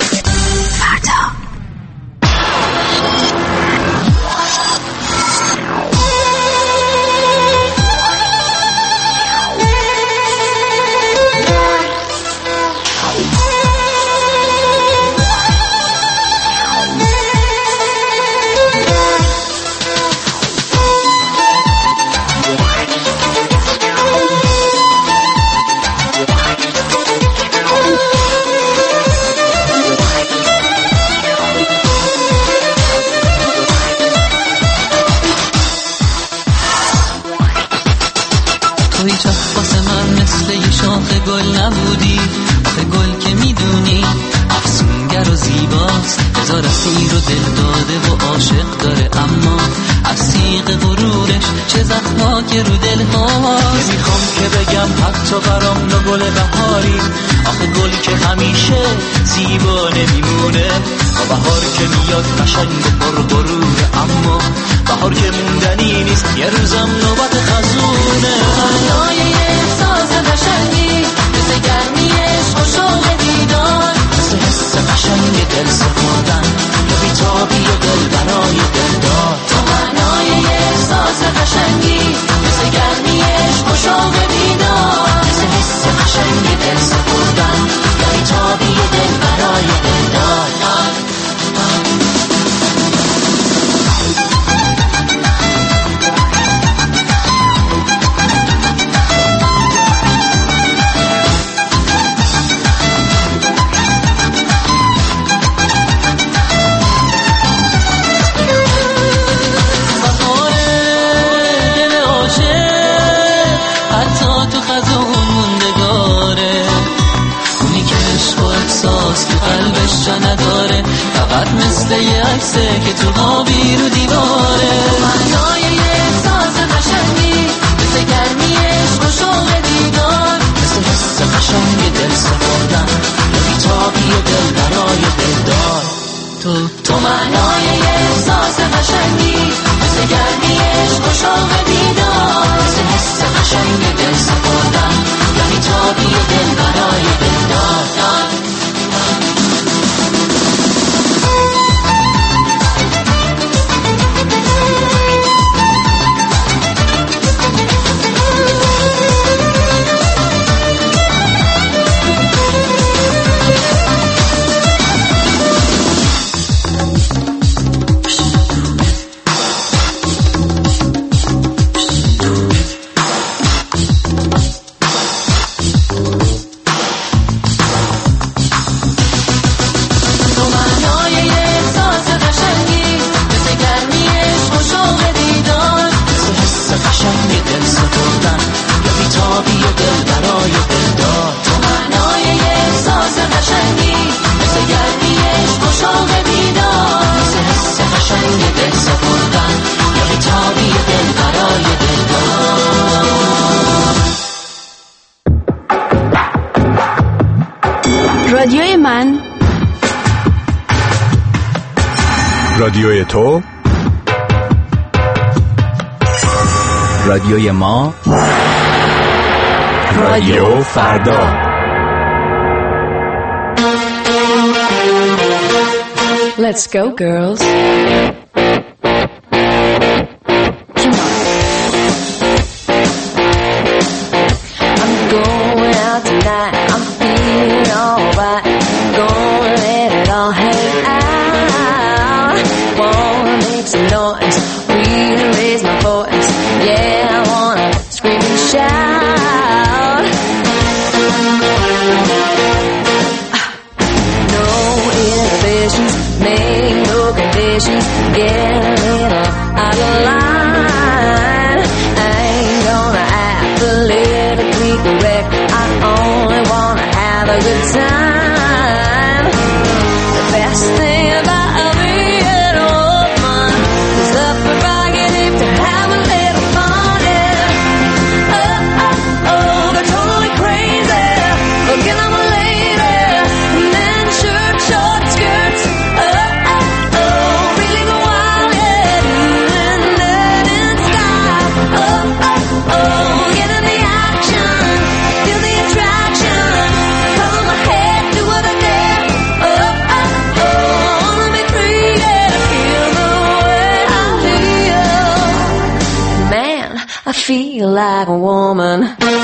رادیوی من،
رادیوی تو،
رادیوی ما،
رادیو فردا.
Let's go girls.
she's getting a little out of line. I ain't gonna act politically correct. I only wanna have a good time. The best thing about being a woman is the prerogative to have a little fun. Yeah. Oh, oh, oh, they're totally crazy. Looking at my lady, men shirt, short skirts. Oh, oh, oh, really go wild, yeah, doing that in style. Oh, oh, oh, get in the action, feel the attraction, color my head, do what I dare. Oh, oh, oh, wanna be free, yeah, feel the way I feel. Man, I feel like a woman.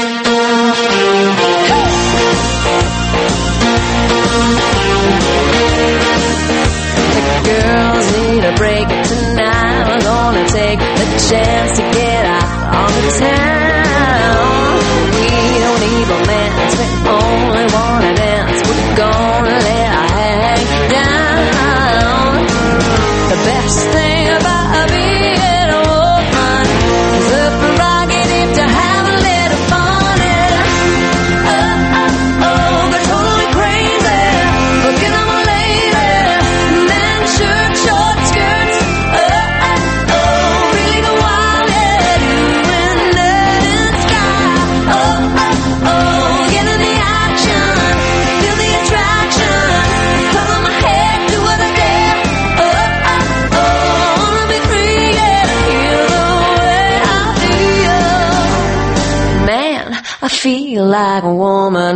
Girls need a break tonight. I'm gonna take the chance to get out on the town. We don't need romance, we only wanna dance. We're gonna let our hang down. The best thing about being a woman is the prerogative to have a little fun. Yeah. Oh, oh, oh, they're totally crazy. Looking at my lady, men shirt, short skirts. Oh, oh, oh, really go wild, yeah, doing that in style. Oh, oh, oh, get in the action, feel the attraction, color my hair, do what I dare. Oh, oh, oh, wanna be free, yeah, feel the way I feel. Man, I feel like a woman.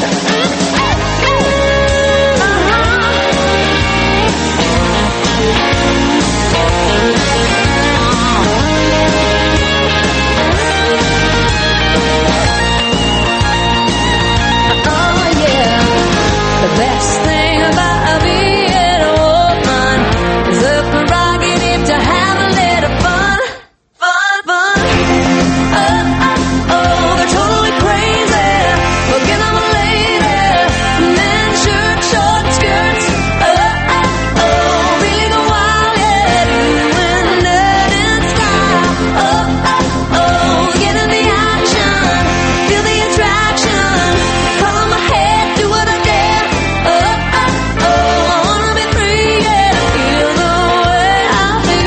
The best thing about being a woman is the prerogative to have a little fun, fun, fun. Oh, oh, oh, they're totally crazy. Looking at my lady, men shirt, short skirts. Oh, oh, oh, really go wild, yeah, doing that in style. Oh, oh, oh, get in the action, feel the attraction, color my head, do what I dare. Oh, oh, oh, I wanna be free, yeah, feel the way I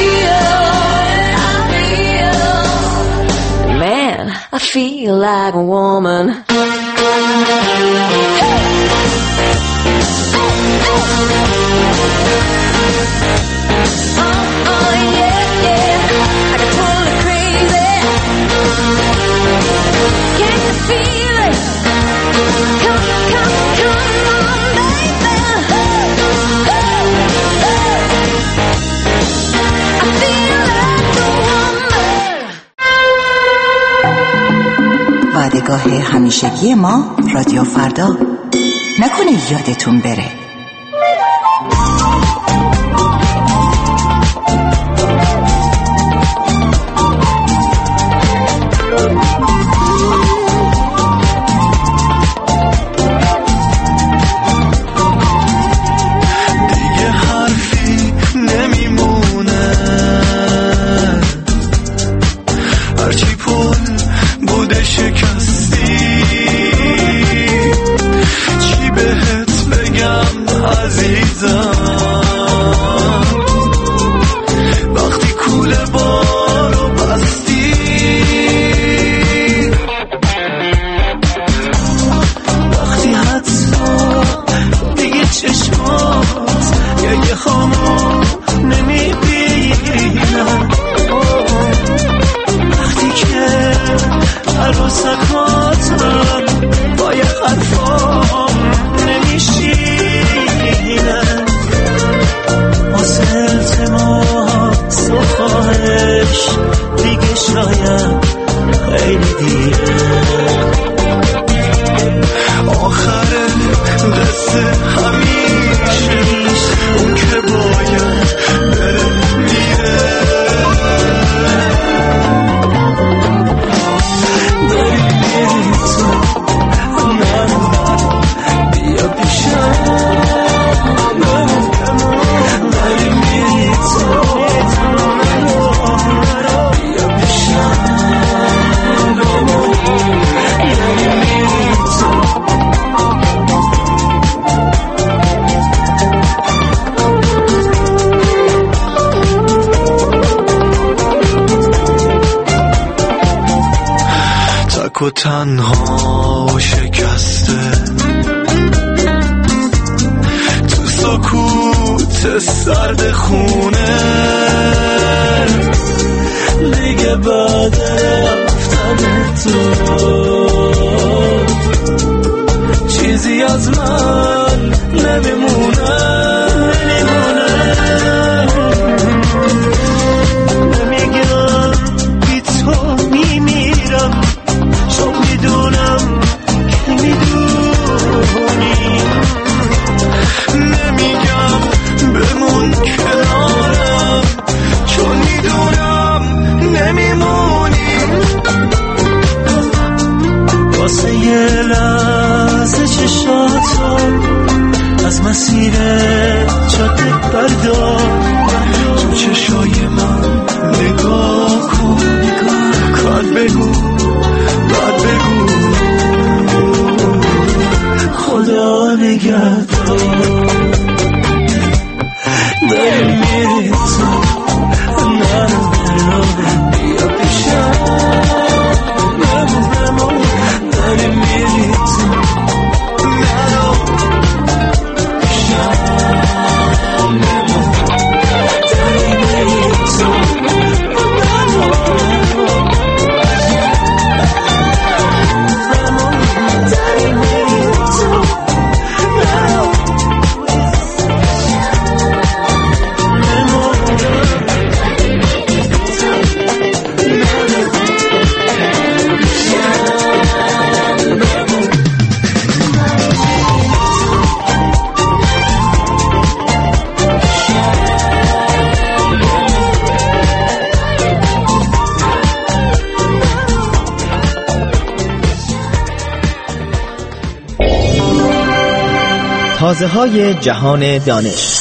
feel, I feel. Man, I feel like a woman. Oh, oh, yeah, yeah, I get totally crazy. Can you feel it? Come, come, come on, baby. I feel like a woman.
وادگاه همیشگی ما رادیو فردا. نکنه یادتون بره.
دیگه حرفی نمیمونه، هرچی پول بوده شکستی. چی بهت بگم عزیزم، وقتی کوله بارو بستی. وقتی حتی دیگه چشمات یه خامو نمیبینم، وقتی که عروسکاتم با یه حرفام نمیشینم، واسه التماس و خواهش دیگه شاید خیلی دیره. آخر قصه همیشه اون که باید بره میره. داری میری تو من بیا پیشم، داری میری تو
تک و تنها و شکسته، تو سکوت سرد خونه دیگه بعد رفتن تو چیزی از من نمیمونه نمیمونه نمیگم بی تو میمیرم چون میدونم که میدونی، نمیگم بمون کنارم چون میدونم نمیمونی، واسه یه لحظه چشاتو از مسیر جاده بردار، تو چشای من نگاه کن، بعد بگو بعد بگو خدا نگهدار. داری میری تو نرو نرو بیا پیشم، نمون نمون داری میری تو نرو پیشم، نمون داری میری تو نرو نمون داری میری تو نرو.
تازه‌های جهان دانش.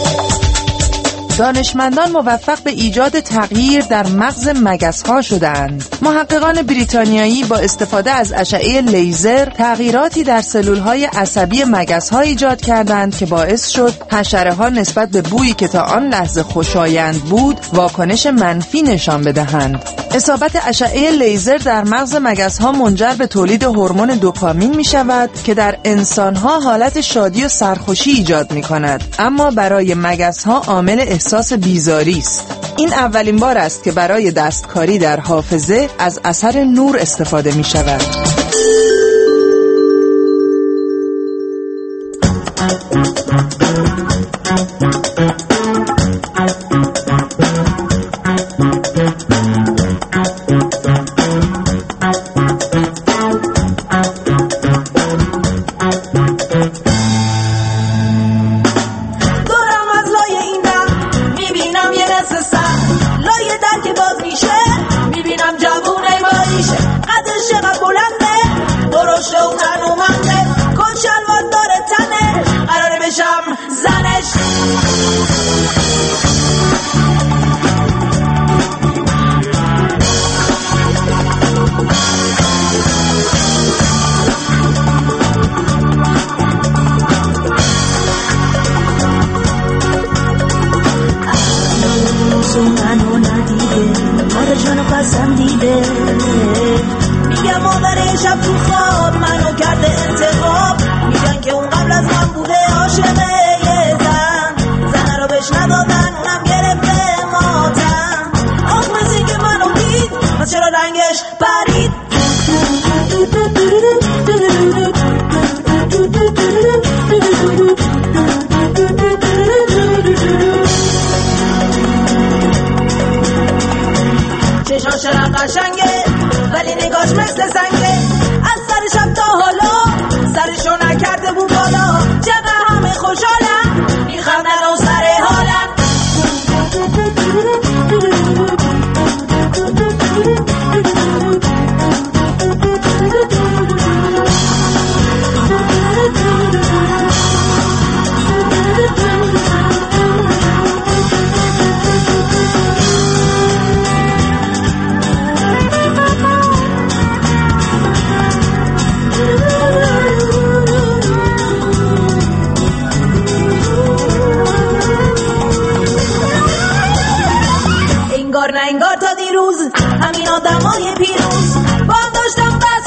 دانشمندان موفق به ایجاد تغییر در مغز مگس‌ها شدند. محققان بریتانیایی با استفاده از اشعه لیزر تغییراتی در سلول‌های عصبی مگس‌ها ایجاد کردند که باعث شد حشره‌ها نسبت به بویی که تا آن لحظه خوشایند بود واکنش منفی نشان بدهند. اصابت اشعه لیزر در مغز مگس‌ها منجر به تولید هورمون دوپامین می‌شود که در انسان‌ها حالت شادی و سرخوشی ایجاد می‌کند، اما برای مگس‌ها عامل احساس بیزاری است. این اولین بار است که برای دستکاری در حافظه از اثر نور استفاده می‌شود.
انگار تا دیروز همین آدمای پیروز با داشتم بس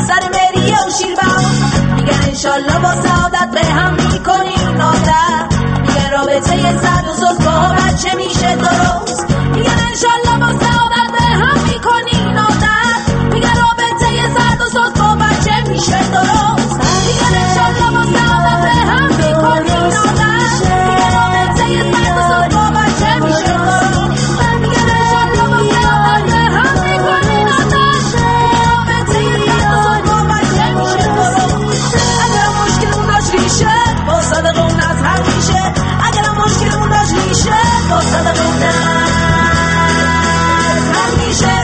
سر مریه و شیربان. میگن انشالله با سعادت به هم میکنین آدر. میگن رابطه زد و زد با بچه میشه درست. میگن انشالله با سعادت به هم میکنین آدر. میگن رابطه زد و زد با بچه میشه درست. میگن انشالله با سعادت به هم میکنین آدر. میگن رابطه زد و زد با بچه میشه درست. میگن انشالله با سعادت به هم میکنین آدر. رابطه زد و زد با بچه میشه درست. اگر مشکلمون داشت ریشه با صدق اون از هر میشه. اگر مشکلمون داشت ریشه با صدق اون از هر میشه.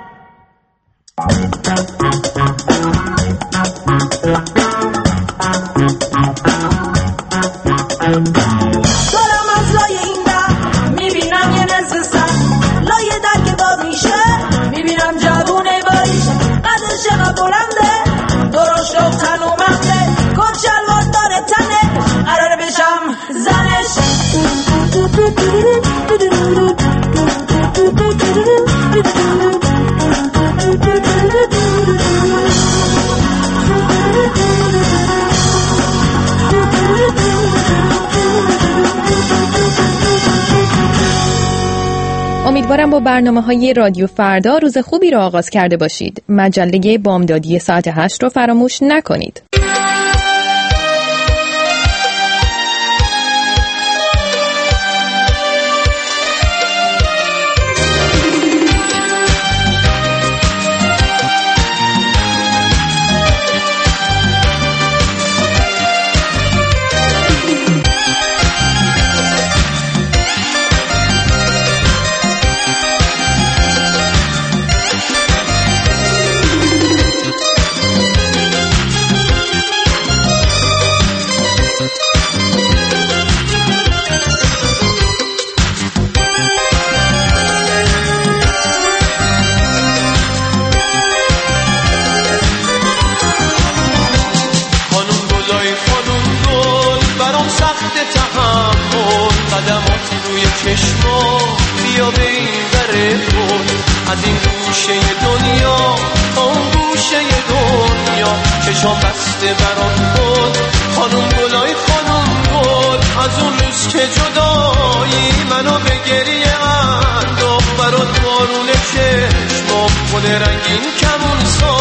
دارم از لای این در میبینم یه نصف سر. لای در که باز میشه میبینم جوونه باریش. قدر چقدر بلنده درشت و تنومنده. کت شلوار داره تنه قراره بشم زنش.
امیدوارم با برنامه‌های رادیو فردا روز خوبی را آغاز کرده باشید. مجله بامدادی ساعت هشت رو فراموش نکنید.
از این گوشه دنیا تا اون گوشه دنیا چشام بسته برات بود. خانم گلای خانم گل از اون روز که جدایی منو به گریه انداخت. برات بارون چشمام گل رنگین کمون سا